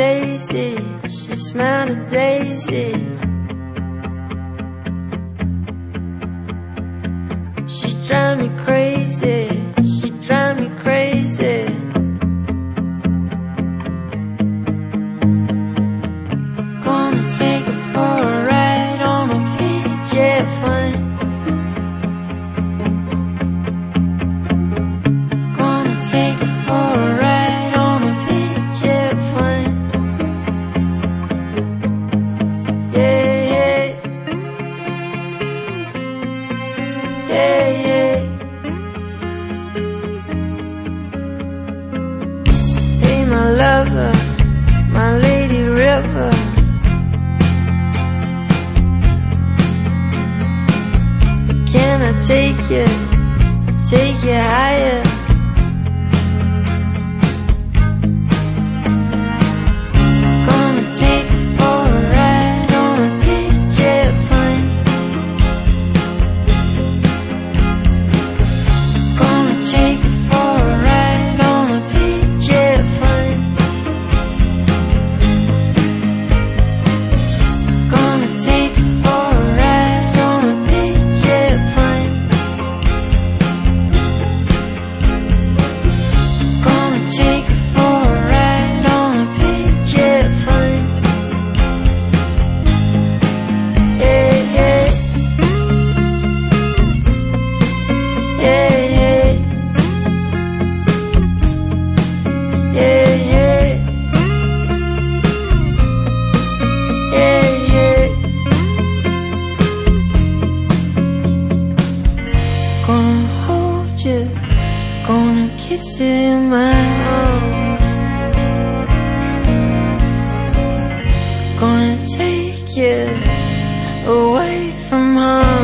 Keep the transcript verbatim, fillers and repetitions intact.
daisies, she smelled of daisies. She drive me crazy, she drive me crazy. Gonna take her for a ride on a P J fun. Gonna take her for a ride on a P J fun. Yeah, yeah. Yeah, yeah. Hey, my lover, my lady river. Can I take you, take you higher? Gonna take you for a ride on a P J fun. Gonna take you for a ride on a P J fun. Gonna take you for a ride on a P J fun. Gonna take you for a ride on a P J fun. Yeah, yeah. Yeah, yeah. Yeah, yeah. Yeah, yeah. Gonna hold you, gonna kiss you in my arms. Gonna take you away from home.